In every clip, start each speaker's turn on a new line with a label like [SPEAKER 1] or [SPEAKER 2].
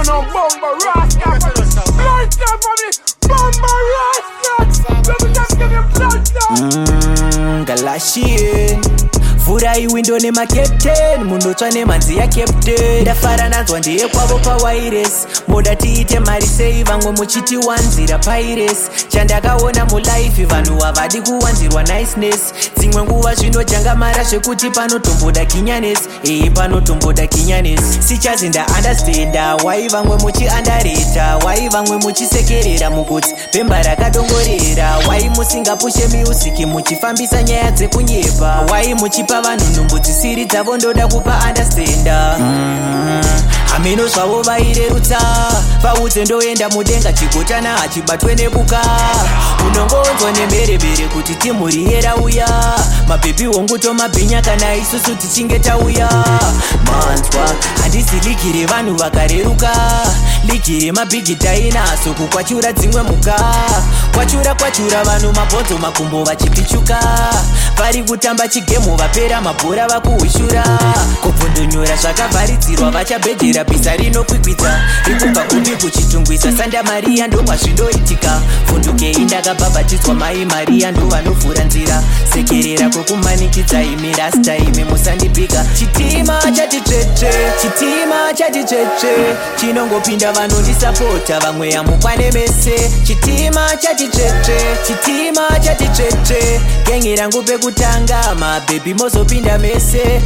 [SPEAKER 1] no Bumba Rasta. Blood clot for me. Bumba Rasta. Let me just give you blood clot.
[SPEAKER 2] Galashian. Furai window nema captain, mundotsva nemanzi ya captain. Ndafara nanzwa ndiye kwavo pawires, moda tiite mari sei vamwe muchiti wanzira pirates. Chandakaona mulife vanhu havadi kuwanzirwa niceness. Dzimwe nguva zvinojangamara zvekuti panotomboda kinyanes, panotomboda kinyanes. Sichazi ndaandastenda wai vamwe muchiandareta, wai vamwe muchisekerera mugutsi bhemba rakadongorera, wai musingapushe music muchifambisa nyaya dzekunyepa, wai muchipa vanhu nhumbu dzisiri dzavo ndoda kupa andastenda. Hameno zvavo vairerutsa, paudze ndoenda mudenga chigotana hachibatwe nebuka. Unongonzwa nemberebere kuti timhuri yerauya, mabhebhi hongu tomabhinya kana isusu tichinge tauya. Manzwa handisi ligi revanhu vakareruka, ligi remabhigi tainaso kukwachura dzimwe muka. Kwachura vanhu mabhonzo makumbo vachipichuka, vari kutamba chigemu vapera mabhora vakuhwishura. Kubvundonyora zvakavharidzirwa vachabhejera bhiza rinokwikwidza, rikubva kumbi kuchitungwisa sanda mariya ndomazvindoitika. Vhundukei ndakabhabhatidzwa mai mariya ndovanovhura nzira, sekerera kwekumanikidza imi rasta imi musandipika. Chitima chati tsvetsve, chitima chati tsvetsve, chinongopinda vanondisapota vamwe yamukwane mese. Chitima chati tsvetsve, chitima chati tsvetsve, gengi rangu pekutanga mabhebhi mozopinda mese.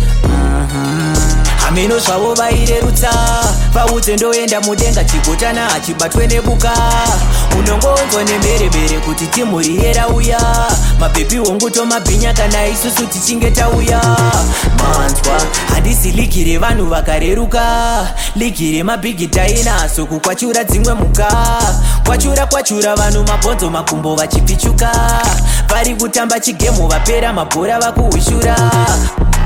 [SPEAKER 2] Hameno zvavo vairerutsa, paudze ndoenda mudenga chigotana hachibatwe nebuka. Unongonzwa nemberebere kuti timhuri yerauya, mabhebhi hongu tomabhinya kana isusu tichinge tauya. Manzwa handisi ligi revanhu vakareruka, ligi remabhigi tainaso kukwachura dzimwe muka. Kwachura vanhu mabhonzo makumbo vachipichuka, vari kutamba chigemu vapera mabhora vakuhwishura.